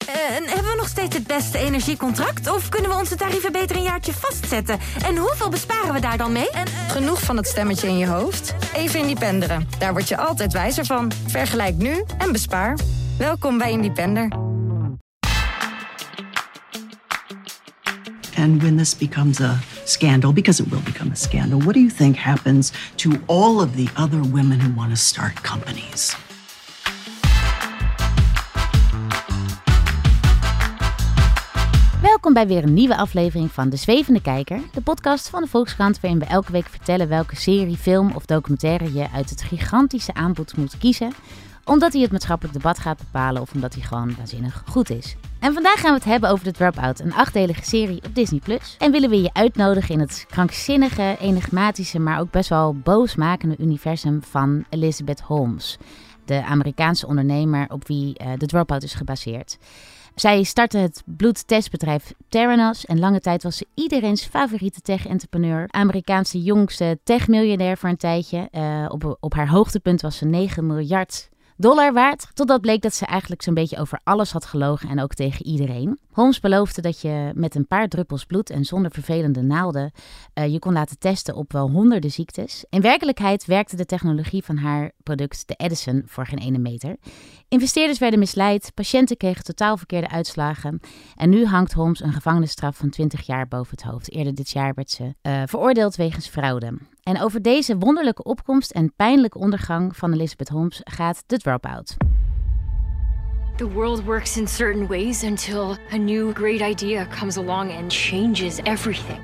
En hebben we nog steeds het beste energiecontract? Of kunnen we onze tarieven beter een jaartje vastzetten? En hoeveel besparen we daar dan mee? Genoeg van het stemmetje in je hoofd? Even Independeren. Daar word je altijd wijzer van. Vergelijk nu en bespaar. Welkom bij Independer. And when this becomes a scandal, because it will become a scandal, what do you think happens to all of the other women who want to start companies? Welkom bij weer een nieuwe aflevering van De Zwevende Kijker, de podcast van de Volkskrant, waarin we elke week vertellen welke serie, film of documentaire je uit het gigantische aanbod moet kiezen, omdat hij het maatschappelijk debat gaat bepalen of omdat hij gewoon waanzinnig goed is. En vandaag gaan we het hebben over The Dropout, een 8-delige serie op Disney+. En willen we je uitnodigen in het krankzinnige, enigmatische, maar ook best wel boosmakende universum van Elizabeth Holmes, de Amerikaanse ondernemer op wie The Dropout is gebaseerd. Zij startte het bloedtestbedrijf Theranos en lange tijd was ze iedereen's favoriete tech-entrepreneur. Amerikaanse jongste tech-miljonair voor een tijdje. Op haar hoogtepunt was ze $9 miljard waard. Totdat bleek dat ze eigenlijk zo'n beetje over alles had gelogen en ook tegen iedereen. Holmes beloofde dat je met een paar druppels bloed en zonder vervelende naalden je kon laten testen op wel honderden ziektes. In werkelijkheid werkte de technologie van haar product, de Edison, voor geen ene meter. Investeerders werden misleid, patiënten kregen totaal verkeerde uitslagen. En nu hangt Holmes een gevangenisstraf van 20 jaar boven het hoofd. Eerder dit jaar werd ze veroordeeld wegens fraude. En over deze wonderlijke opkomst en pijnlijke ondergang van Elizabeth Holmes gaat The Dropout. The world works in certain ways until a new great idea comes along and changes everything.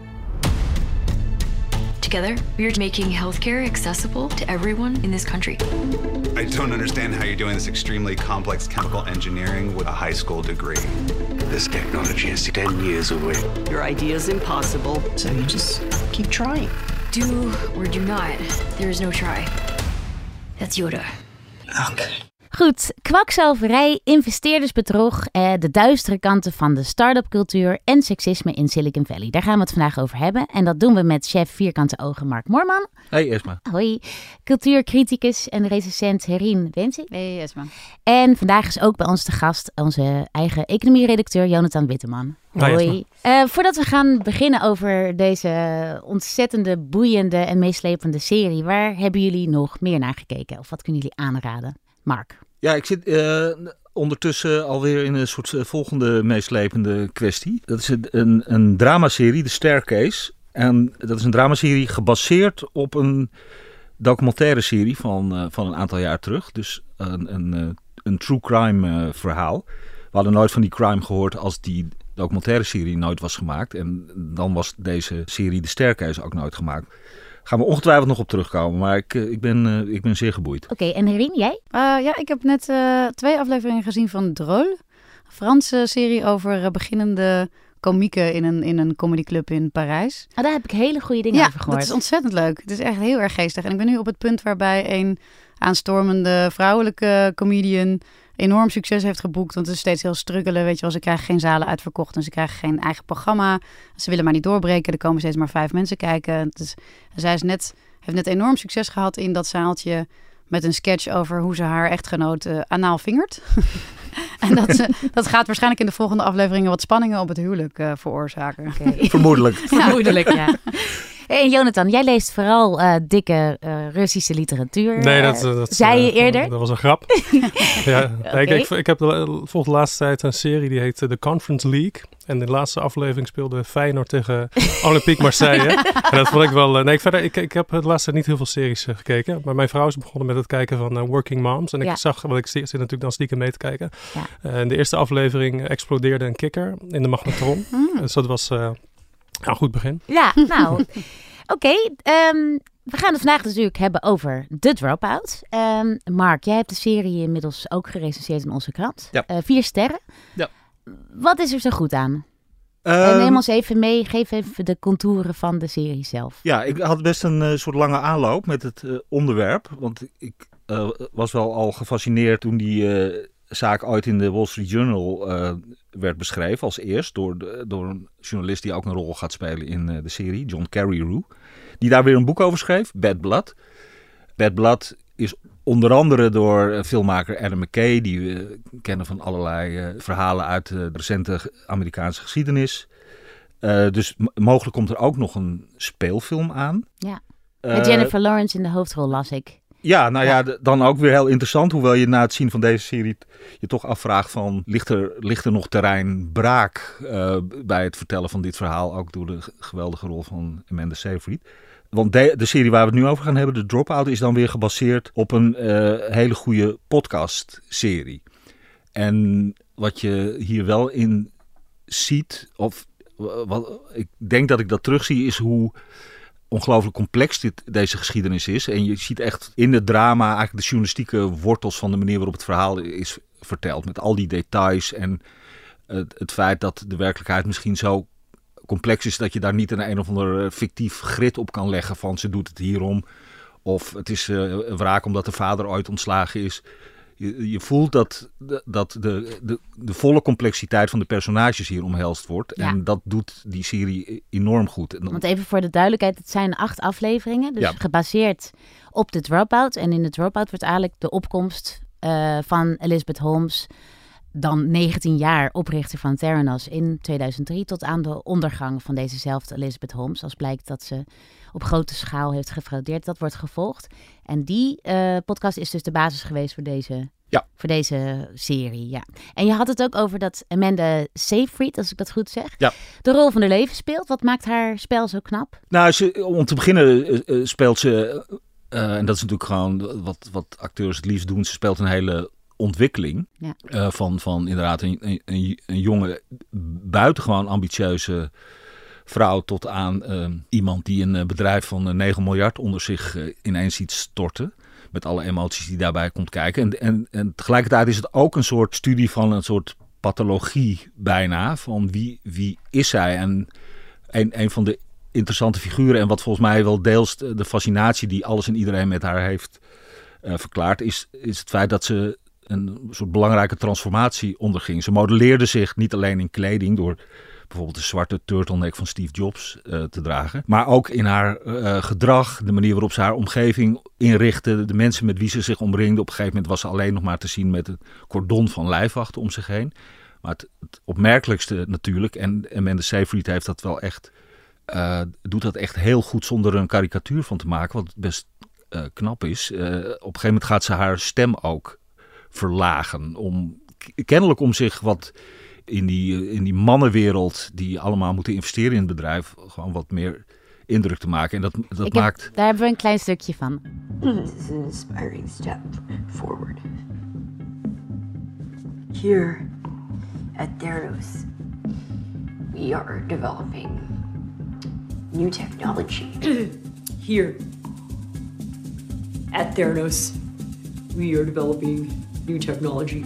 Together, we are making healthcare accessible to everyone in this country. I don't understand how you're doing this extremely complex chemical engineering with a high school degree. This technology is 10 years away. Your idea is impossible, so you just keep trying. Do or do not. There is no try. That's Yoda. Okay. Goed, kwakzalverij, investeerdersbedrog, de duistere kanten van de start-up cultuur en seksisme in Silicon Valley. Daar gaan we het vandaag over hebben. En dat doen we met chef Vierkante Ogen Mark Moorman. Hey Esma. Hoi. Cultuurcriticus en recensent Herien Wensi. Hey Esma. En vandaag is ook bij ons te gast onze eigen economieredacteur Jonathan Witteman. Hoi. Voordat we gaan beginnen over deze ontzettende, boeiende en meeslepende serie, waar hebben jullie nog meer naar gekeken? Of wat kunnen jullie aanraden? Mark. Ja, ik zit ondertussen alweer in een soort volgende meeslepende kwestie. Dat is een dramaserie, The Staircase. En dat is een dramaserie gebaseerd op een documentaire serie van een aantal jaar terug. Dus een true crime verhaal. We hadden nooit van die crime gehoord als die documentaire serie nooit was gemaakt. En dan was deze serie The Staircase ook nooit gemaakt. Gaan we ongetwijfeld nog op terugkomen, maar ik ben zeer geboeid. Oké, en Herien, jij? Ja, ik heb net 2 afleveringen gezien van Drôle. Een Franse serie over beginnende komieken in een comedyclub in Parijs. Daar heb ik hele goede dingen over gehoord. Ja, dat is ontzettend leuk. Het is echt heel erg geestig. En ik ben nu op het punt waarbij een aanstormende vrouwelijke comedian enorm succes heeft geboekt. Want het is steeds heel struggelen. Weet je wel, ze krijgen geen zalen uitverkocht en ze krijgen geen eigen programma. Ze willen maar niet doorbreken. Er komen steeds maar 5 mensen kijken. Zij heeft net enorm succes gehad in dat zaaltje met een sketch over hoe ze haar echtgenoot anaal vingert. En dat gaat waarschijnlijk in de volgende afleveringen wat spanningen op het huwelijk veroorzaken. Okay. Vermoedelijk. Vermoedelijk, ja. En Jonathan, jij leest vooral dikke Russische literatuur. Nee, dat zei je eerder. Dat was een grap. Ja, okay. Ik heb volgens de laatste tijd een serie die heet The Conference League. En in de laatste aflevering speelde Feyenoord tegen Olympique Marseille. En dat vond ik wel... Ik heb de laatste tijd niet heel veel series gekeken. Maar mijn vrouw is begonnen met het kijken van Working Moms. En ik zag, want ik zit natuurlijk dan stiekem mee te kijken. Ja. In de eerste aflevering explodeerde een kikker in de magnetron. Dus dat was... een goed begin. Ja, nou, oké. We gaan het vandaag natuurlijk hebben over The Dropout. Mark, jij hebt de serie inmiddels ook gerecenseerd in onze krant. Ja. 4 sterren. Ja. Wat is er zo goed aan? Neem ons even mee, geef even de contouren van de serie zelf. Ja, ik had best een soort lange aanloop met het onderwerp. Want ik was wel al gefascineerd toen die zaak ooit in de Wall Street Journal werd beschreven als eerst door een journalist die ook een rol gaat spelen in de serie, John Carreyrou. Die daar weer een boek over schreef, Bad Blood. Bad Blood is Onder andere door filmmaker Adam McKay, die we kennen van allerlei verhalen uit de recente Amerikaanse geschiedenis. Dus mogelijk komt er ook nog een speelfilm aan. Ja, met Jennifer Lawrence in de hoofdrol, las ik. Ja, nou ja, dan ook weer heel interessant. Hoewel je na het zien van deze serie je toch afvraagt van... ligt er nog terrein braak bij het vertellen van dit verhaal? Ook door de geweldige rol van Amanda Seyfried. Want de serie waar we het nu over gaan hebben, The Dropout, is dan weer gebaseerd op een hele goede podcastserie. En wat je hier wel in ziet, of ik denk dat ik dat terugzie, is hoe ongelooflijk complex deze geschiedenis is. En je ziet echt in het drama eigenlijk de journalistieke wortels van de manier waarop het verhaal is verteld. Met al die details en het feit dat de werkelijkheid misschien zo complex is dat je daar niet een of ander fictief grid op kan leggen van ze doet het hierom. Of het is wraak omdat de vader ooit ontslagen is. Je voelt dat de volle complexiteit van de personages hier omhelst wordt. Ja. En dat doet die serie enorm goed. Want even voor de duidelijkheid, het zijn 8 afleveringen. Dus gebaseerd op The Dropout. En in The Dropout wordt eigenlijk de opkomst van Elizabeth Holmes, dan 19 jaar oprichter van Theranos in 2003... tot aan de ondergang van dezezelfde Elizabeth Holmes. Als blijkt dat ze op grote schaal heeft gefraudeerd. Dat wordt gevolgd. En die podcast is dus de basis geweest voor deze serie. Ja. En je had het ook over dat Amanda Seyfried, als ik dat goed zeg, de rol van haar leven speelt. Wat maakt haar spel zo knap? Nou, om te beginnen speelt ze, en dat is natuurlijk gewoon wat acteurs het liefst doen, ze speelt een hele ontwikkeling van inderdaad een jonge, buitengewoon ambitieuze vrouw tot aan iemand die een bedrijf van 9 miljard onder zich ineens ziet storten. Met alle emoties die daarbij komt kijken. En tegelijkertijd is het ook een soort studie van een soort pathologie bijna. Van wie is zij? En een van de interessante figuren en wat volgens mij wel deels de fascinatie die alles en iedereen met haar heeft verklaard, is het feit dat ze een soort belangrijke transformatie onderging. Ze modelleerde zich niet alleen in kleding door bijvoorbeeld de zwarte turtleneck van Steve Jobs te dragen, maar ook in haar gedrag, de manier waarop ze haar omgeving inrichtte, de mensen met wie ze zich omringde. Op een gegeven moment was ze alleen nog maar te zien met een cordon van lijfwachten om zich heen. Maar het opmerkelijkste natuurlijk, en Amanda Seyfried heeft dat wel echt, doet dat echt heel goed zonder er een karikatuur van te maken, wat best knap is. Op een gegeven moment gaat ze haar stem ook verlagen. Kennelijk om zich wat in die mannenwereld die allemaal moeten investeren in het bedrijf gewoon wat meer indruk te maken. En dat maakt... Daar hebben we een klein stukje van. This is an inspiring step forward. Here at Theranos, we are developing new technology. Here at Theranos, we are developing new technology.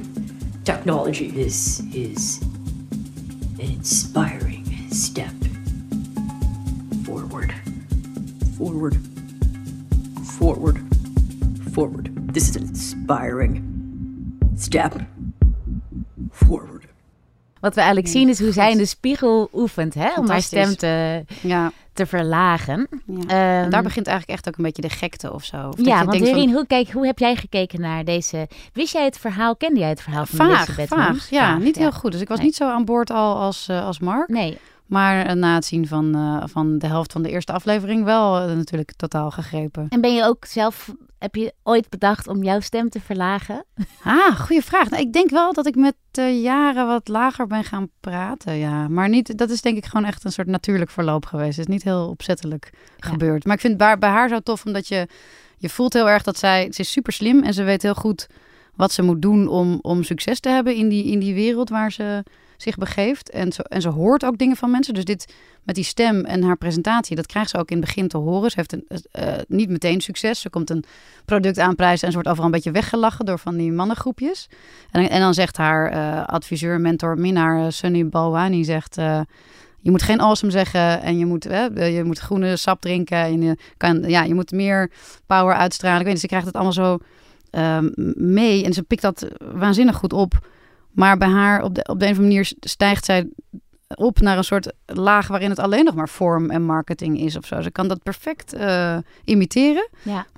This is an inspiring step forward. Forward. Forward. Forward. This is an inspiring step forward. Wat we eigenlijk zien is hoe zij in de spiegel oefent, hè, om haar stem te verlagen. Ja. Daar begint eigenlijk echt ook een beetje de gekte of zo. Of ja, want Irene, hoe heb jij gekeken naar deze... Kende jij het verhaal van Elizabeth Holmes? Ja, niet heel goed. Dus ik was niet zo aan boord al als Mark. Nee. Maar na het zien van de helft van de eerste aflevering wel natuurlijk totaal gegrepen. En ben je ook zelf... Heb je ooit bedacht om jouw stem te verlagen? Goede vraag. Nou, ik denk wel dat ik met jaren wat lager ben gaan praten, ja. Maar niet, dat is denk ik gewoon echt een soort natuurlijk verloop geweest. Het is niet heel opzettelijk gebeurd. Maar ik vind het bij haar zo tof, omdat je voelt heel erg dat ze is super slim en ze weet heel goed wat ze moet doen om succes te hebben in die wereld waar ze zich begeeft. En ze hoort ook dingen van mensen. Dus dit met die stem en haar presentatie, dat krijgt ze ook in het begin te horen. Ze heeft niet meteen succes. Ze komt een product aanprijzen en ze wordt overal een beetje weggelachen door van die mannengroepjes. En dan zegt haar adviseur, mentor, minnaar Sunny Balwani zegt... je moet geen awesome zeggen en je moet groene sap drinken. En je moet meer power uitstralen. Ik weet niet, ze krijgt het allemaal zo mee en ze pikt dat waanzinnig goed op. Maar bij haar op de een of andere manier stijgt zij op naar een soort laag waarin het alleen nog maar vorm en marketing is of zo. Ze kan dat perfect imiteren. Ja. Maar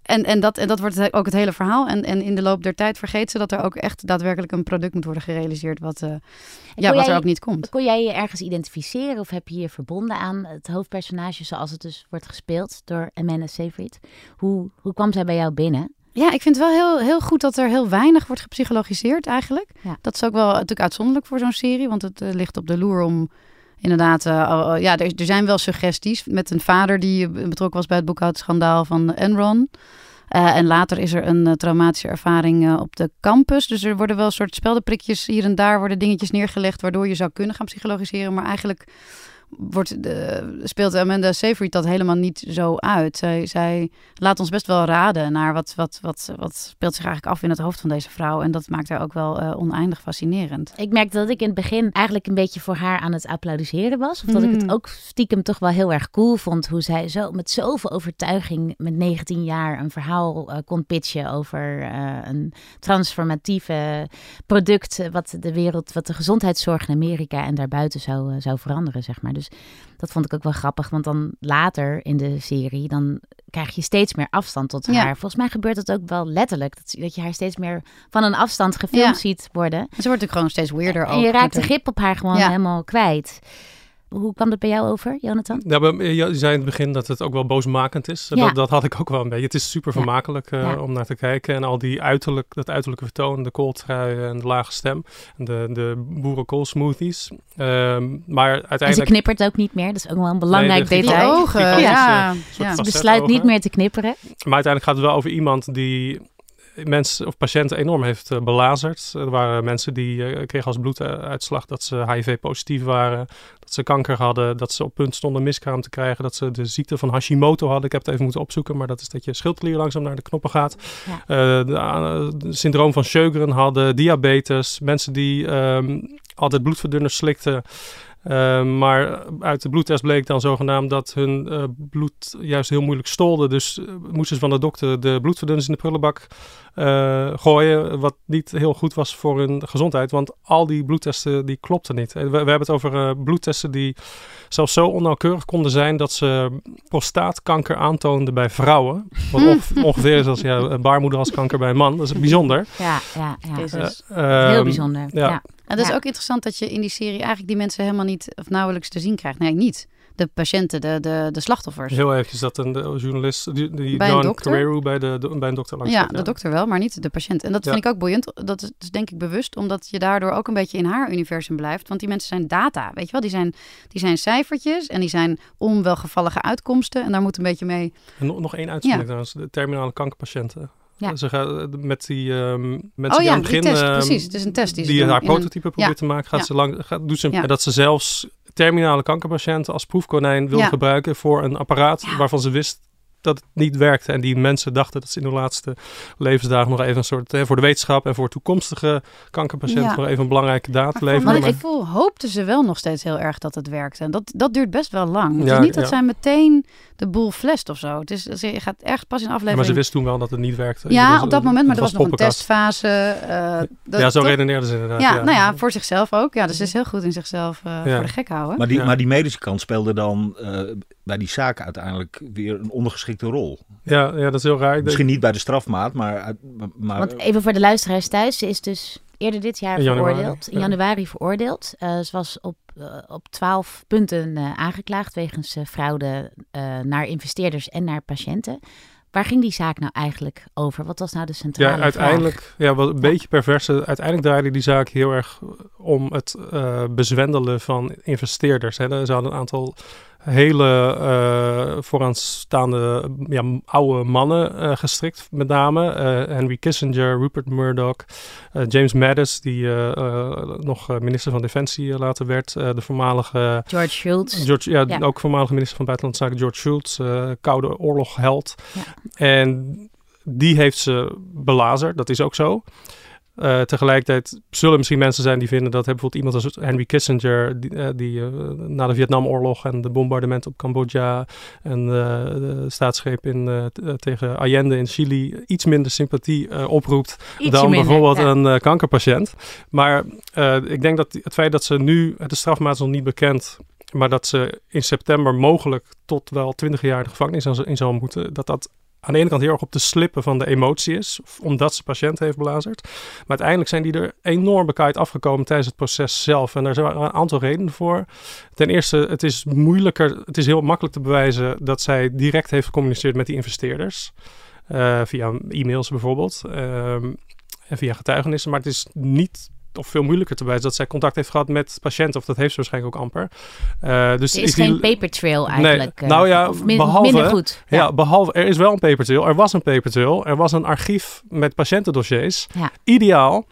En dat wordt ook het hele verhaal. En in de loop der tijd vergeet ze dat er ook echt daadwerkelijk een product moet worden gerealiseerd wat er ook niet komt. Kon jij je ergens identificeren of heb je je verbonden aan het hoofdpersonage zoals het dus wordt gespeeld door Amanda Seyfried? Hoe kwam zij bij jou binnen? Ja, ik vind het wel heel goed dat er heel weinig wordt gepsychologiseerd eigenlijk. Ja. Dat is ook wel natuurlijk uitzonderlijk voor zo'n serie, want het ligt op de loer om inderdaad... er zijn wel suggesties met een vader die betrokken was bij het boekhoudschandaal van Enron. En later is er een traumatische ervaring op de campus. Dus er worden wel een soort speldenprikjes hier en daar worden dingetjes neergelegd waardoor je zou kunnen gaan psychologiseren. Maar eigenlijk speelt Amanda Seyfried dat helemaal niet zo uit. Zij laat ons best wel raden naar wat speelt zich eigenlijk af in het hoofd van deze vrouw. En dat maakt haar ook wel oneindig fascinerend. Ik merkte dat ik in het begin eigenlijk een beetje voor haar aan het applaudisseren was. Of dat ik het ook stiekem toch wel heel erg cool vond. Hoe zij met zoveel overtuiging met 19 jaar een verhaal kon pitchen over een transformatieve product wat de gezondheidszorg in Amerika en daarbuiten zou veranderen, zeg maar. Dus dat vond ik ook wel grappig, want dan later in de serie, dan krijg je steeds meer afstand tot haar. Volgens mij gebeurt het ook wel letterlijk, dat je haar steeds meer van een afstand gefilmd ziet worden. En ze wordt ook gewoon steeds weirder. En je raakt de grip op haar gewoon helemaal kwijt. Hoe kwam dat bij jou over, Jonathan? Je zei in het begin dat het ook wel boosmakend is. Ja. Dat had ik ook wel een beetje. Het is super vermakelijk om naar te kijken. En al dat uiterlijke vertoon, de kooltrui en de lage stem. En de boerenkoolsmoothies. Maar uiteindelijk... En ze knippert ook niet meer. Dat is ook wel een belangrijk detail. De ogen, Ze besluit niet meer te knipperen. Maar uiteindelijk gaat het wel over iemand die mensen of patiënten enorm heeft belazerd. Er waren mensen die kregen als bloeduitslag dat ze HIV-positief waren, dat ze kanker hadden, dat ze op punt stonden miskraam te krijgen, dat ze de ziekte van Hashimoto hadden. Ik heb het even moeten opzoeken, maar dat is dat je schildklier langzaam naar de knoppen gaat. Ja. De syndroom van Sjögren hadden, diabetes, mensen die altijd bloedverdunners slikten. Maar uit de bloedtest bleek dan zogenaamd dat hun bloed juist heel moeilijk stolde. Dus moesten ze van de dokter de bloedverdunners in de prullenbak gooien. Wat niet heel goed was voor hun gezondheid. Want al die bloedtesten die klopten niet. We hebben het over bloedtesten die zelfs zo onnauwkeurig konden zijn dat ze prostaatkanker aantoonden bij vrouwen. Wat ongeveer is als baarmoederhalskanker bij een man. Dat is bijzonder. Ja. Heel bijzonder. Ja. En dat is ook interessant dat je in die serie eigenlijk die mensen helemaal niet of nauwelijks te zien krijgt. Nee, niet. De patiënten, de slachtoffers. Heel eventjes dat een journalist, die John Carreiro bij een dokter langs de dokter wel, maar niet de patiënt. En dat vind ik ook boeiend. Dat is denk ik bewust, omdat je daardoor ook een beetje in haar universum blijft. Want die mensen zijn data, weet je wel. Die zijn cijfertjes en die zijn onwelgevallige uitkomsten. En daar moet een beetje mee... En nog één uitzondering trouwens, de terminale kankerpatiënten. Ja. Ze gaat met die mensen die aan het begin... precies. Het is een test die haar prototype probeert te maken. Doet ze dat ze zelfs terminale kankerpatiënten als proefkonijn wil gebruiken voor een apparaat waarvan ze wist dat het niet werkte. En die mensen dachten dat ze in hun laatste levensdagen nog even een soort... voor de wetenschap en voor toekomstige kankerpatiënten nog even een belangrijke daad leveren. Maar ik gevoel hoopten ze wel nog steeds heel erg dat het werkte. En dat duurt best wel lang. Het is niet dat zij meteen de boel flasht of zo. Je gaat echt pas in aflevering... Maar ze wist toen wel dat het niet werkte. Ja, op dat moment. Maar er was nog een testfase. Zo redeneerden ze inderdaad. Ja, nou ja, voor zichzelf ook. Ja, dus ze is heel goed in zichzelf voor de gek houden. Maar die medische kant speelde dan bij die zaak uiteindelijk weer een ondergeschikte rol. Ja, dat is heel raar. Misschien niet bij de strafmaat, maar... Want even voor de luisteraars thuis, ze is dus eerder dit jaar veroordeeld. In januari veroordeeld. Ze was op 12 punten aangeklaagd wegens fraude naar investeerders en naar patiënten. Waar ging die zaak nou eigenlijk over? Wat was nou de centrale uiteindelijk, vraag? Wat een beetje pervers. Uiteindelijk draaide die zaak heel erg om het bezwendelen van investeerders. Hè. Ze hadden een aantal hele vooraanstaande oude mannen gestrikt, met name. Henry Kissinger, Rupert Murdoch, James Mattis, die nog minister van Defensie later werd. De voormalige... George Shultz. Ook voormalige minister van Buitenlandse Zaken, George Shultz. Koude oorlogheld. Ja. En die heeft ze belazerd, dat is ook zo. Tegelijkertijd zullen misschien mensen zijn die vinden dat bijvoorbeeld iemand als Henry Kissinger, die na de Vietnamoorlog en de bombardement op Cambodja en de staatsgreep tegen Allende in Chili iets minder sympathie oproept dan bijvoorbeeld een kankerpatiënt. Maar ik denk dat het feit dat ze nu, de strafmaat is nog niet bekend, maar dat ze in september mogelijk tot wel 20 jaar de gevangenis in zal moeten, dat aan de ene kant heel erg op de slippen van de emotie is, omdat ze patiënt heeft belazerd. Maar uiteindelijk zijn die er enorm bekaaid afgekomen tijdens het proces zelf. En daar zijn een aantal redenen voor. Ten eerste, het is heel makkelijk te bewijzen dat zij direct heeft gecommuniceerd met die investeerders. Via e-mails bijvoorbeeld. En via getuigenissen. Maar het is niet... of veel moeilijker te bewijzen dat zij contact heeft gehad met patiënten. Of dat heeft ze waarschijnlijk ook amper. Dus er is geen paper trail eigenlijk. Nee, minder goed. Ja, behalve, er is wel een paper trail. Er was een paper trail. Er was een archief met patiëntendossiers. Ja. Ideaal.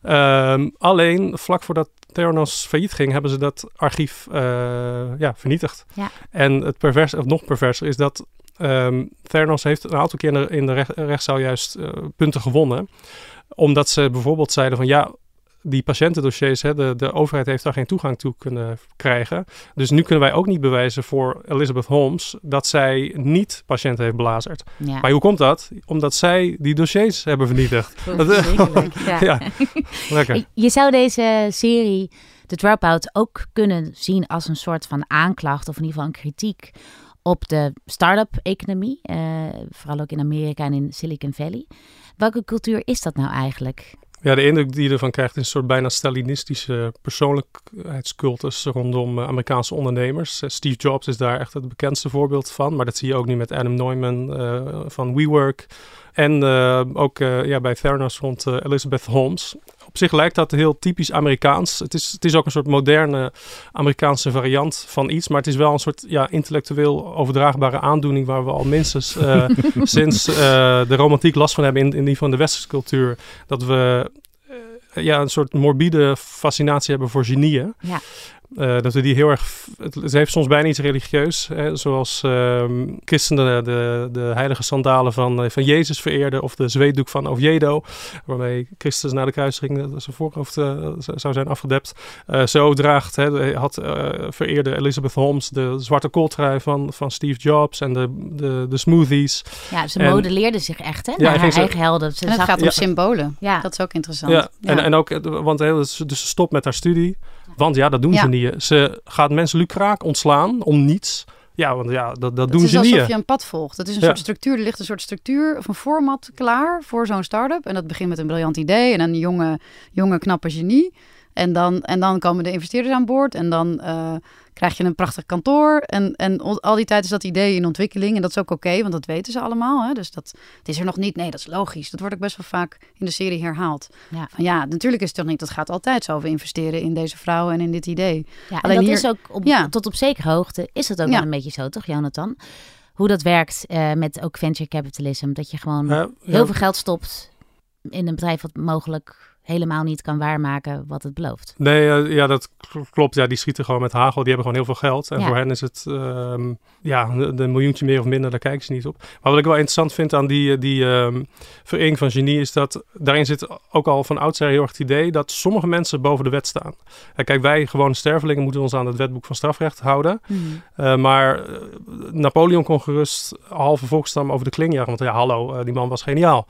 Alleen vlak voordat Theranos failliet ging, hebben ze dat archief vernietigd. Ja. En het nog perverser is dat Theranos heeft een aantal keer in de rechtszaal juist punten gewonnen. Omdat ze bijvoorbeeld zeiden van die patiëntendossiers, de overheid heeft daar geen toegang toe kunnen krijgen. Dus nu kunnen wij ook niet bewijzen voor Elizabeth Holmes dat zij niet patiënten heeft belazerd. Ja. Maar hoe komt dat? Omdat zij die dossiers hebben vernietigd. Ja, lekker. Je zou deze serie, The Dropout, ook kunnen zien als een soort van aanklacht of in ieder geval een kritiek op de start-up economie. Vooral ook in Amerika en in Silicon Valley. Welke cultuur is dat nou eigenlijk? Ja, de indruk die je ervan krijgt is een soort bijna Stalinistische persoonlijkheidscultus rondom Amerikaanse ondernemers. Steve Jobs is daar echt het bekendste voorbeeld van. Maar dat zie je ook nu met Adam Neumann van WeWork. En ook bij Theranos rond Elizabeth Holmes. Op zich lijkt dat heel typisch Amerikaans. Het is ook een soort moderne Amerikaanse variant van iets. Maar het is wel een soort intellectueel overdraagbare aandoening waar we al minstens sinds de romantiek last van hebben in die van de westerse cultuur. Dat we een soort morbide fascinatie hebben voor genieën. Ja. Dat we die heel erg... Het heeft soms bijna iets religieus. Zoals christenen de heilige sandalen van Jezus vereerden. Of de zweetdoek van Oviedo. Waarmee Christus na de kruisiging zijn voorhoofd zou zijn afgedept. Zo vereerde Elizabeth Holmes de zwarte kooltrui van Steve Jobs. En de smoothies. Ja, ze modelleerde zich echt naar haar eigen helden. En het gaat om symbolen. Ja. Dat is ook interessant. Ja. En ook, want dus ze stopt met haar studie. Want dat doen ze niet. Ze gaat mensen lucraak ontslaan om niets. Ja, want dat doen ze niet. Het is alsof je een pad volgt. Het is een soort structuur. Er ligt een soort structuur of een format klaar voor zo'n start-up. En dat begint met een briljant idee en een jonge knappe genie. En dan komen de investeerders aan boord. En dan krijg je een prachtig kantoor. En al die tijd is dat idee in ontwikkeling. En dat is ook oké, want dat weten ze allemaal. Hè? Dus het is er nog niet. Nee, dat is logisch. Dat wordt ook best wel vaak in de serie herhaald. Ja, natuurlijk is het toch niet. Dat gaat altijd zo. We investeren in deze vrouwen en in dit idee. Ja, alleen en dat is ook tot op zekere hoogte is dat ook wel een beetje zo, toch, Jonathan? Hoe dat werkt met ook venture capitalism. Dat je gewoon heel veel geld stopt in een bedrijf wat mogelijk helemaal niet kan waarmaken wat het belooft. Nee, dat klopt. Ja, die schieten gewoon met hagel. Die hebben gewoon heel veel geld. En voor hen is het de miljoentje meer of minder, daar kijken ze niet op. Maar wat ik wel interessant vind aan die vereniging van genie is dat daarin zit ook al van oudsher heel erg het idee dat sommige mensen boven de wet staan. Kijk, wij gewone stervelingen moeten ons aan het wetboek van strafrecht houden. Maar Napoleon kon gerust halve volksstam over de kling jagen. Want die man was geniaal.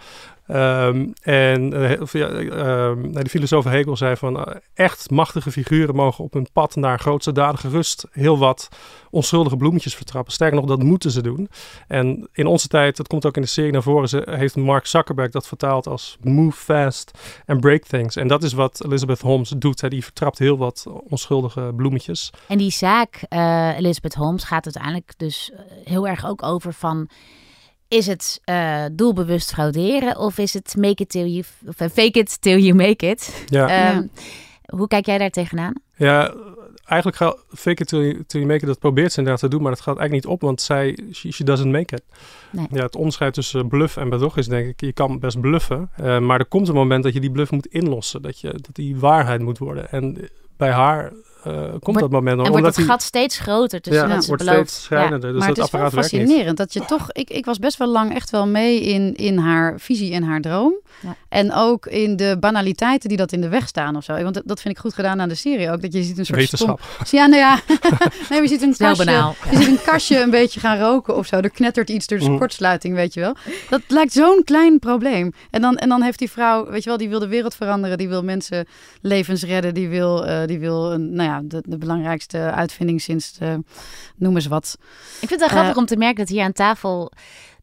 De filosoof Hegel zei van echt machtige figuren mogen op hun pad naar grootste daden gerust heel wat onschuldige bloemetjes vertrappen. Sterker nog, dat moeten ze doen. En in onze tijd, dat komt ook in de serie naar voren, heeft Mark Zuckerberg dat vertaald als move fast and break things. En dat is wat Elizabeth Holmes doet. Die vertrapt heel wat onschuldige bloemetjes. En die zaak Elizabeth Holmes gaat uiteindelijk dus heel erg ook over van... Is het doelbewust frauderen of is het fake it till you make it? Ja. Hoe kijk jij daar tegenaan? Ja, eigenlijk gaat fake it till you make it, dat probeert ze inderdaad te doen, maar dat gaat eigenlijk niet op, want she doesn't make it. Nee. Ja, het onderscheid tussen bluff en bedrog is denk ik, je kan best bluffen, maar er komt een moment dat je die bluff moet inlossen, dat die waarheid moet worden. En bij haar... komt dat moment en wordt het gat steeds groter tussen wat ze wordt belooft. Steeds schrijnender. Dus maar het is wel fascinerend dat je toch... Ik was best wel lang echt wel mee in haar visie en haar droom. Ja. En ook in de banaliteiten die dat in de weg staan of zo. Want dat vind ik goed gedaan aan de serie ook. Dat je ziet een soort wetenschap. Nee, je ziet een kastje. Je ziet een kastje een beetje gaan roken of zo. Er knettert iets door de kortsluiting, weet je wel. Dat lijkt zo'n klein probleem. En dan heeft die vrouw, weet je wel, die wil de wereld veranderen. Die wil mensen levens redden. Die wil de belangrijkste uitvinding sinds noem eens wat. Ik vind het wel grappig om te merken dat hier aan tafel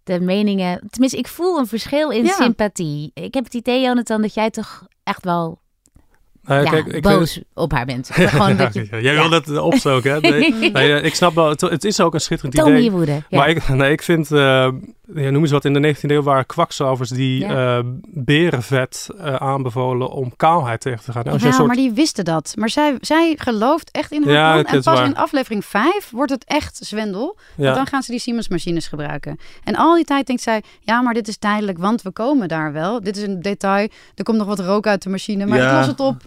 de meningen... Tenminste, ik voel een verschil in sympathie. Ik heb het idee, Jonathan, dat jij toch echt wel... kijk, boos op haar bent. Gewoon dat je, jij wil dat opstoken, hè? Nee, ik snap wel, het is ook een schitterend idee. Toon je woede. Ja. Maar ik vind, noem eens wat, in de 19e eeuw waren kwakzalvers die berenvet aanbevolen om kaalheid tegen te gaan. Maar die wisten dat. Maar zij gelooft echt in haar plan. En pas in aflevering 5 wordt het echt zwendel. Want dan gaan ze die Siemens machines gebruiken. En al die tijd denkt zij, ja, maar dit is tijdelijk, want we komen daar wel. Dit is een detail. Er komt nog wat rook uit de machine, maar ik los het op.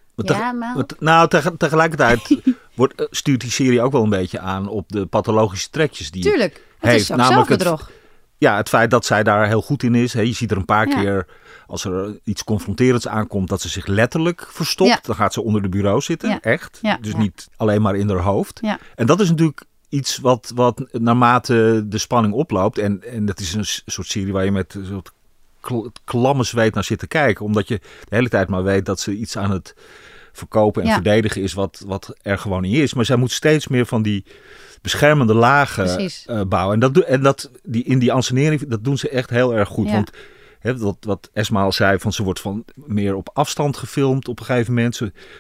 Tegelijkertijd stuurt die serie ook wel een beetje aan op de pathologische trekjes die Tuurlijk, het heeft. is ook zelfbedrog. Het feit dat zij daar heel goed in is. Je ziet er een paar keer, als er iets confronterends aankomt, dat ze zich letterlijk verstopt. Ja. Dan gaat ze onder de bureau zitten, echt. Ja. Dus niet alleen maar in haar hoofd. Ja. En dat is natuurlijk iets wat naarmate de spanning oploopt. En dat is een soort serie waar je met een soort klamme zweet naar zit te kijken. Omdat je de hele tijd maar weet dat ze iets aan het verkopen en verdedigen is wat er gewoon niet is. Maar zij moet steeds meer van die beschermende lagen bouwen. In die ansenering, dat doen ze echt heel erg goed. Ja. Want wat Esma al zei, ze wordt meer op afstand gefilmd op een gegeven moment.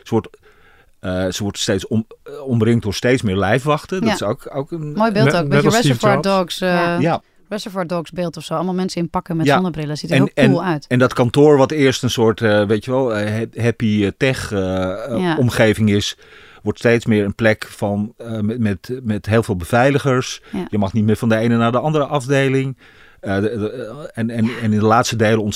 Ze wordt steeds omringd door steeds meer lijfwachten. Dat is ook een mooi beeld ook. Met je Reservoir Dogs. Reservoir Dogs beeld of zo. Allemaal mensen in pakken met zonnebrillen. Ziet er heel cool uit. En dat kantoor wat eerst een soort, happy tech omgeving is, wordt steeds meer een plek van met heel veel beveiligers. Ja. Je mag niet meer van de ene naar de andere afdeling. En in de laatste delen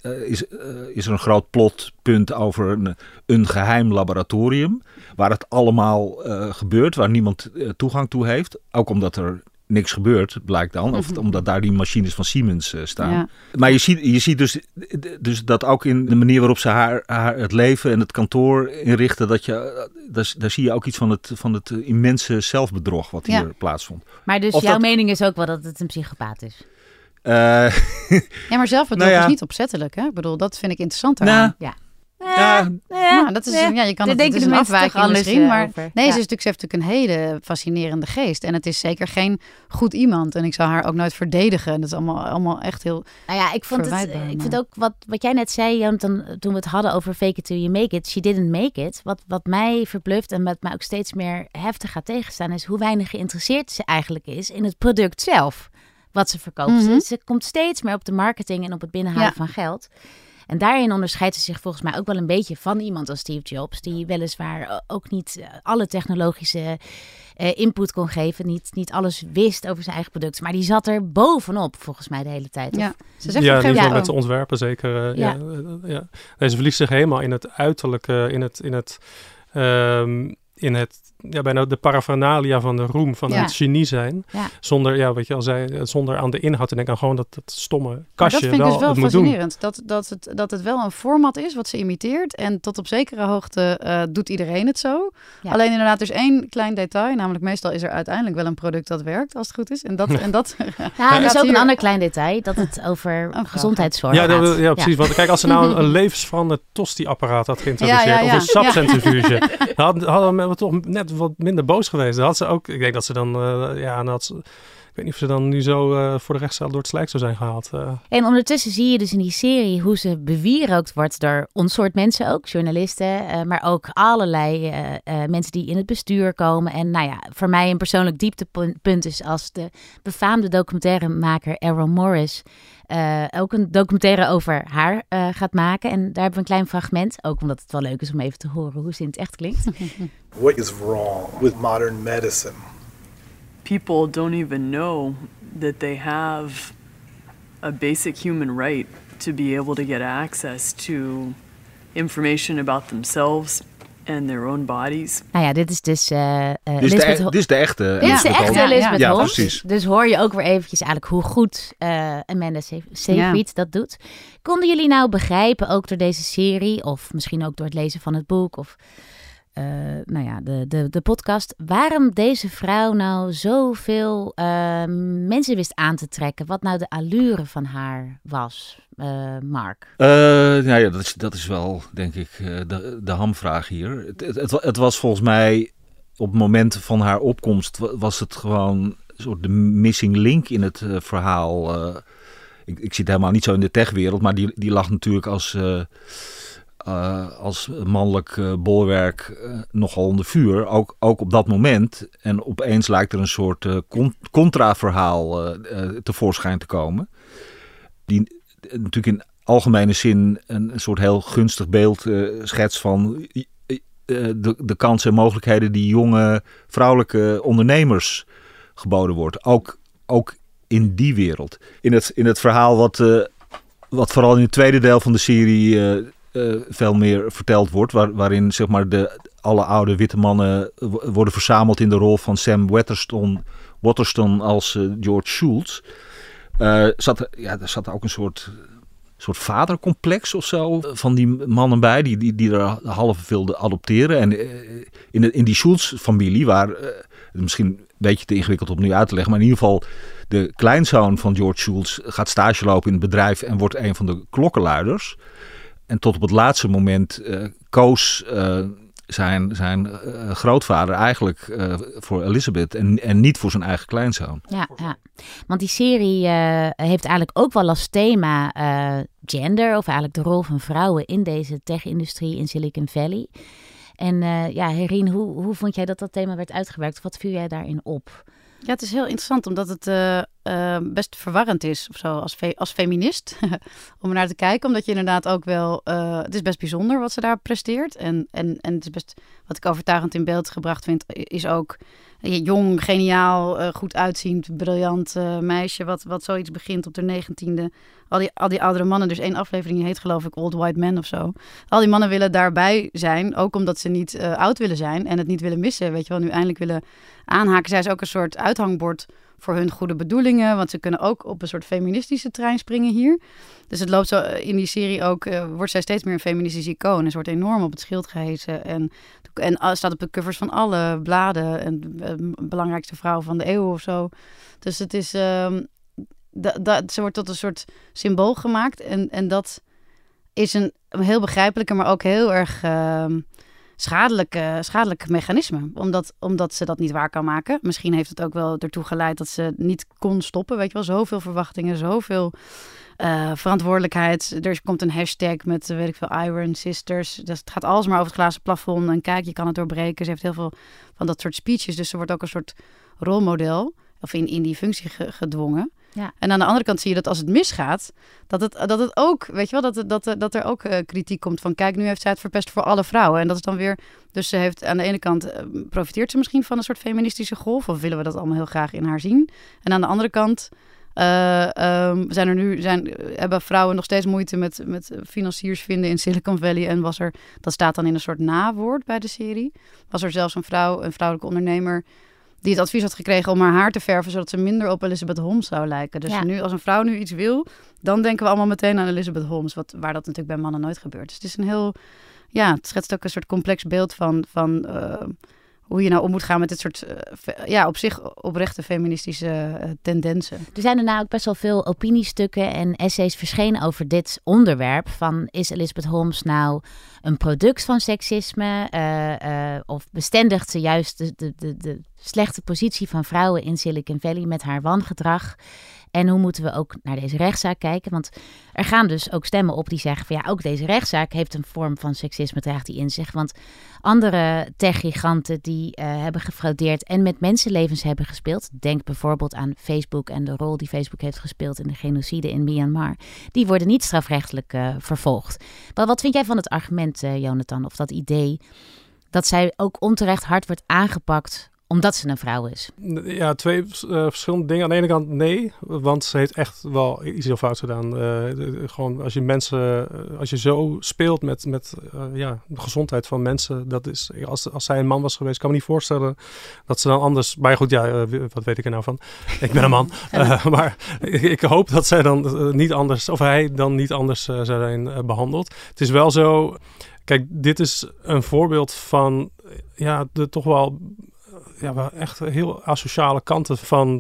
is er een groot plotpunt over een geheim laboratorium. Waar het allemaal gebeurt, waar niemand toegang toe heeft. Ook omdat er niks gebeurt, blijkt dan. Of omdat daar die machines van Siemens staan. Ja. Maar je ziet dus dat ook in de manier waarop ze haar het leven en het kantoor inrichten, daar zie je ook iets van het immense zelfbedrog wat hier plaatsvond. Maar dus jouw mening is ook wel dat het een psychopaat is? Ja, maar zelfbedrog is niet opzettelijk, hè? Ik bedoel, dat vind ik interessant aan. Dat is je kan het is een afwijking misschien, maar ze heeft natuurlijk een hele fascinerende geest en het is zeker geen goed iemand en ik zou haar ook nooit verdedigen. Dat is allemaal echt heel. Ik vind ook wat jij net zei, Jonathan, toen we het hadden over fake it till you make it, she didn't make it. Wat mij verbluft en wat mij ook steeds meer heftig gaat tegenstaan, is hoe weinig geïnteresseerd ze eigenlijk is in het product zelf wat ze verkoopt. Mm-hmm. Ze komt steeds meer op de marketing en op het binnenhalen van geld. En daarin onderscheidt ze zich volgens mij ook wel een beetje van iemand als Steve Jobs, die weliswaar ook niet alle technologische input kon geven, niet alles wist over zijn eigen product, maar die zat er bovenop volgens mij de hele tijd. Ja, ze zegt met de ontwerpen zeker. Nee, ze verliest zich helemaal in het uiterlijke, in het bijna de paraphernalia van de roem van het genie zijn. Ja. Zonder, wat je al zei, zonder aan de inhoud te denken, aan gewoon dat stomme kastje. Maar dat vind ik dus wel fascinerend. Dat het wel een format is wat ze imiteert. En tot op zekere hoogte doet iedereen het zo. Ja. Alleen inderdaad, er is één klein detail. Namelijk meestal is er uiteindelijk wel een product dat werkt, als het goed is. En dat er is ook een ander klein detail. Dat het over gezondheidszorg gaat. Ja, precies. Want kijk, als ze nou een levensveranderend tosti-apparaat had geïntroduceerd. Of een sapcentrifuge. Hadden we toch net wat minder boos geweest. Dan had ze ook, ik denk dat ze dan, ik weet niet of ze dan nu zo voor de rechtszaal door het slijk zou zijn gehaald. En ondertussen zie je dus in die serie hoe ze bewierookt wordt door ons soort mensen ook, journalisten, maar ook allerlei mensen die in het bestuur komen. En voor mij een persoonlijk dieptepunt is als de befaamde documentairemaker Errol Morris ook een documentaire over haar gaat maken. En daar hebben we een klein fragment, ook omdat het wel leuk is om even te horen hoe ze in het echt klinkt. What is wrong with modern medicine? People don't even know that they have a basic human right to be able to get access to information about themselves and their own bodies. Dit is dus dit is de echte Elizabeth Holmes. Precies. Dus hoor je ook weer eventjes eigenlijk hoe goed Amanda Seyfried dat doet. Konden jullie nou begrijpen, ook door deze serie, of misschien ook door het lezen van het boek, of de podcast, waarom deze vrouw nou zoveel mensen wist aan te trekken? Wat nou de allure van haar was, Mark? Dat is wel, denk ik, de hamvraag hier. Het was volgens mij, op het moment van haar opkomst, was het gewoon soort de missing link in het verhaal. Ik zit helemaal niet zo in de techwereld, maar die lag natuurlijk als mannelijk bolwerk nogal onder vuur. Ook op dat moment. En opeens lijkt er een soort contra-verhaal tevoorschijn te komen. Die natuurlijk in algemene zin een soort heel gunstig beeld schetst van de kansen en mogelijkheden die jonge vrouwelijke ondernemers geboden wordt. Ook in die wereld. In het verhaal wat vooral in het tweede deel van de serie veel meer verteld wordt, waarin zeg maar alle oude witte mannen worden verzameld in de rol van Sam Waterston als George Schultz. Er zat ook een soort vadercomplex of zo van die mannen bij die er halve wilden adopteren. En in die Schultz-familie, waar misschien een beetje te ingewikkeld om nu uit te leggen, maar in ieder geval de kleinzoon van George Schultz gaat stage lopen in het bedrijf en wordt een van de klokkenluiders. En tot op het laatste moment koos zijn grootvader eigenlijk voor Elizabeth en niet voor zijn eigen kleinzoon. Ja. Want die serie heeft eigenlijk ook wel als thema gender, of eigenlijk de rol van vrouwen in deze tech-industrie in Silicon Valley. En Herien, hoe vond jij dat thema werd uitgewerkt? Wat viel jij daarin op? Ja, het is heel interessant omdat het best verwarrend is of zo als feminist om er naar te kijken. Omdat je inderdaad ook wel... het is best bijzonder wat ze daar presteert. En het is best... Wat ik overtuigend in beeld gebracht vind, is ook jong, geniaal, goed uitziend, briljant meisje wat zoiets begint op de 19e. Al die oudere mannen, dus 1 aflevering die heet geloof ik Old White Men of zo. Al die mannen willen daarbij zijn, ook omdat ze niet oud willen zijn en het niet willen missen. Weet je wel, nu eindelijk willen aanhaken. Zij is ook een soort uithangbord voor hun goede bedoelingen, want ze kunnen ook op een soort feministische trein springen hier. Dus het loopt zo in die serie ook, wordt zij steeds meer een feministisch icoon. Ze wordt enorm op het schild gehesen en staat op de covers van alle bladen en belangrijkste vrouw van de eeuw of zo. Dus het is, ze wordt tot een soort symbool gemaakt en dat is een heel begrijpelijke, maar ook heel erg schadelijk mechanisme. Omdat ze dat niet waar kan maken. Misschien heeft het ook wel ertoe geleid dat ze niet kon stoppen. Weet je wel, zoveel verwachtingen, zoveel verantwoordelijkheid. Er komt een hashtag met, weet ik veel, Iron Sisters. Dus het gaat alles maar over het glazen plafond. En kijk, je kan het doorbreken. Ze heeft heel veel van dat soort speeches. Dus ze wordt ook een soort rolmodel. Of in die functie gedwongen. Ja. En aan de andere kant zie je dat als het misgaat, dat het ook, weet je wel, dat er ook kritiek komt van, kijk, nu heeft zij het verpest voor alle vrouwen. En dat is dan weer, dus ze heeft aan de ene kant, profiteert ze misschien van een soort feministische golf, of willen we dat allemaal heel graag in haar zien. En aan de andere kant hebben vrouwen nog steeds moeite met financiers vinden in Silicon Valley. En dat staat dan in een soort nawoord bij de serie. Was er zelfs een vrouwelijke ondernemer die het advies had gekregen om haar te verven, zodat ze minder op Elizabeth Holmes zou lijken. Dus nu, als een vrouw nu iets wil, dan denken we allemaal meteen aan Elizabeth Holmes, waar dat natuurlijk bij mannen nooit gebeurt. Dus het is een heel, het schetst ook een soort complex beeld van hoe je nou om moet gaan met dit soort, op zich oprechte feministische tendensen. Er zijn daarna ook best wel veel opiniestukken en essays verschenen over dit onderwerp. Van, is Elizabeth Holmes nou een product van seksisme? Of bestendigt ze juist de slechte positie van vrouwen in Silicon Valley met haar wangedrag? En hoe moeten we ook naar deze rechtszaak kijken? Want er gaan dus ook stemmen op die zeggen van ook deze rechtszaak heeft een vorm van seksisme, draagt die in zich. Want andere techgiganten die hebben gefraudeerd en met mensenlevens hebben gespeeld, denk bijvoorbeeld aan Facebook en de rol die Facebook heeft gespeeld in de genocide in Myanmar, die worden niet strafrechtelijk vervolgd. Maar wat vind jij van het argument, Jonathan, of dat idee dat zij ook onterecht hard wordt aangepakt omdat ze een vrouw is? Ja, 2 verschillende dingen. Aan de ene kant nee, want ze heeft echt wel iets heel fouts gedaan. Gewoon als je zo speelt met de gezondheid van mensen, dat is, als zij een man was geweest, kan me niet voorstellen dat ze dan anders, maar goed, wat weet ik er nou van? Ik ben een man. Maar ik hoop dat zij dan niet anders, of hij dan niet anders zou zijn behandeld. Het is wel zo, kijk, dit is een voorbeeld van de toch wel echt heel asociale kanten van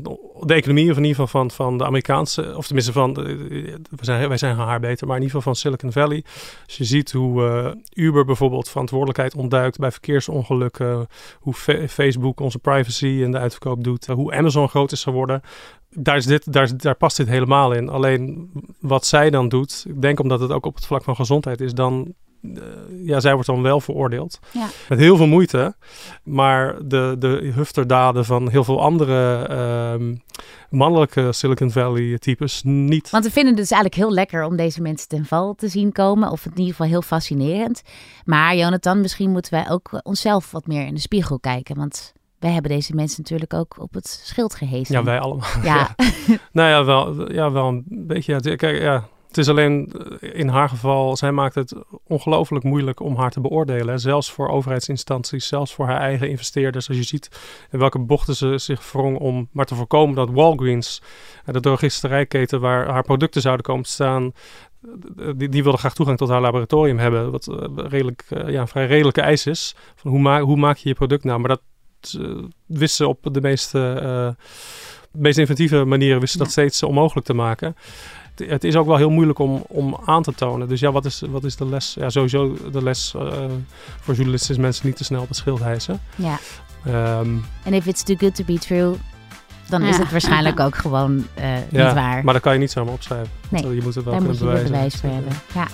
de economie, of in ieder geval van de Amerikaanse, of tenminste wij zijn haar beter, maar in ieder geval van Silicon Valley. Als je ziet hoe Uber bijvoorbeeld verantwoordelijkheid ontduikt bij verkeersongelukken, hoe Facebook onze privacy en de uitverkoop doet, hoe Amazon groot is geworden. Daar past dit helemaal in. Alleen wat zij dan doet, ik denk omdat het ook op het vlak van gezondheid is, dan zij wordt dan wel veroordeeld. Ja. Met heel veel moeite. Maar de hufterdaden van heel veel andere mannelijke Silicon Valley types niet. Want we vinden het dus eigenlijk heel lekker om deze mensen ten val te zien komen. Of in ieder geval heel fascinerend. Maar Jonathan, misschien moeten wij ook onszelf wat meer in de spiegel kijken. Want wij hebben deze mensen natuurlijk ook op het schild gehezen. Ja, wij allemaal. Ja. Nou wel een beetje. Kijk, het is alleen in haar geval, zij maakt het ongelooflijk moeilijk om haar te beoordelen. Hè. Zelfs voor overheidsinstanties, zelfs voor haar eigen investeerders. Als je ziet in welke bochten ze zich wrong om maar te voorkomen dat Walgreens, de drogisterijketen waar haar producten zouden komen te staan, die wilde graag toegang tot haar laboratorium hebben. Wat een vrij redelijke eis is. Van hoe maak je je product nou? Maar dat wist ze op de meest inventieve manieren wist ze dat steeds onmogelijk te maken. Het is ook wel heel moeilijk om aan te tonen. Dus ja, wat is de les? Ja, sowieso de les voor journalisten is mensen niet te snel op het schild hijsen. Ja. En if it's too good to be true, dan is het waarschijnlijk ook gewoon niet waar. Maar dat kan je niet zomaar opschrijven. Nee, je moet het wel daar kunnen moet je bewijzen. bewijs voor hebben. Ja.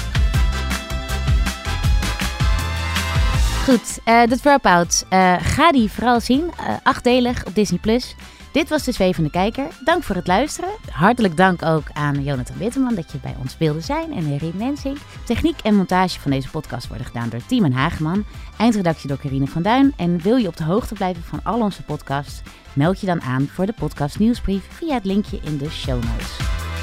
Goed, The Dropout. Ga die vooral zien. 8-delig op Disney+. Dit was De Zwevende Kijker. Dank voor het luisteren. Hartelijk dank ook aan Jonathan Witteman dat je bij ons wilde zijn en Herien Mensink. Techniek en montage van deze podcast worden gedaan door Tiemen Hageman. Eindredactie door Carine van Duin. En wil je op de hoogte blijven van al onze podcasts? Meld je dan aan voor de podcast nieuwsbrief via het linkje in de show notes.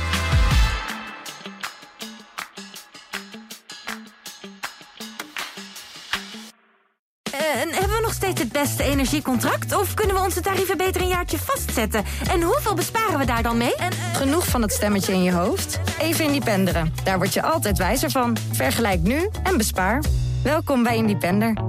En hebben we nog steeds het beste energiecontract? Of kunnen we onze tarieven beter een jaartje vastzetten? En hoeveel besparen we daar dan mee? Genoeg van het stemmetje in je hoofd? Even Independeren. Daar word je altijd wijzer van. Vergelijk nu en bespaar. Welkom bij Independer.